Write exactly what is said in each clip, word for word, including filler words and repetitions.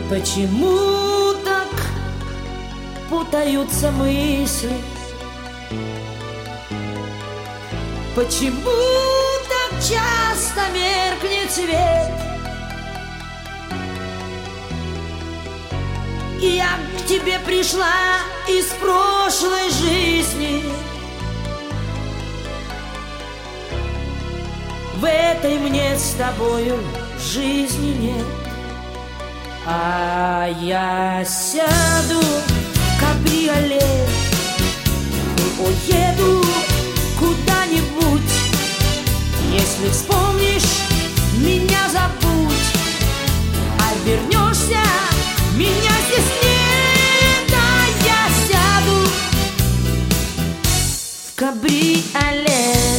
Почему так путаются мысли? Почему так часто меркнет свет? Я к тебе пришла из прошлой жизни. В этой мне с тобою жизни нет. А я сяду в кабриолет и уеду куда-нибудь. Если вспомнишь, меня забудь, а вернешься, меня здесь нет. А я сяду в кабриолет,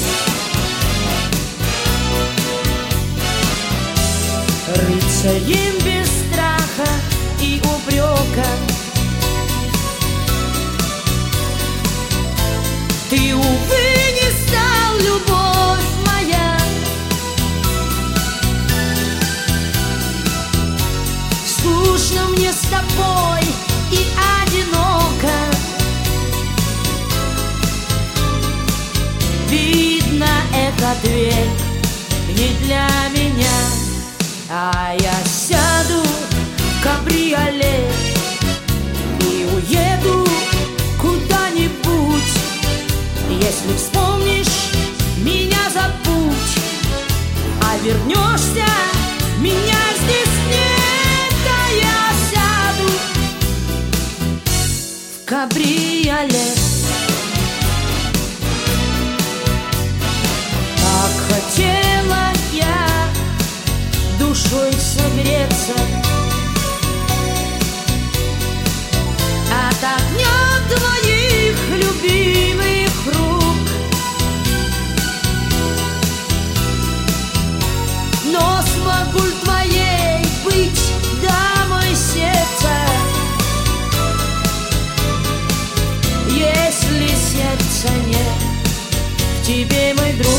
рыцарем без страха и упрека. Ты, увы, не стал, любовь моя. Скучно мне с тобой и одиноко. Видно, этот век не для меня. А я сяду в кабриолет и уеду куда-нибудь. Если вспомнишь, меня забудь, а вернешься, меня здесь нет. А я сяду в кабриолет. Так хотела я душой согреться от огня твоих любимых рук, но смогу ли твоей быть дамой сердца, если сердца нет в тебе, мой друг?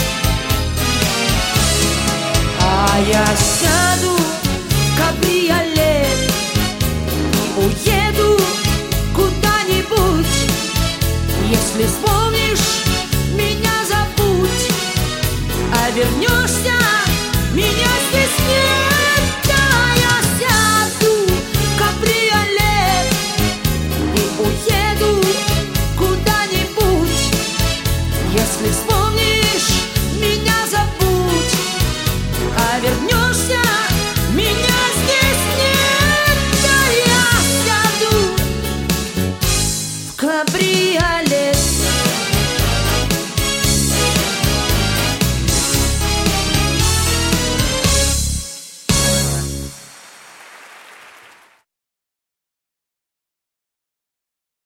Я сяду в кабриолет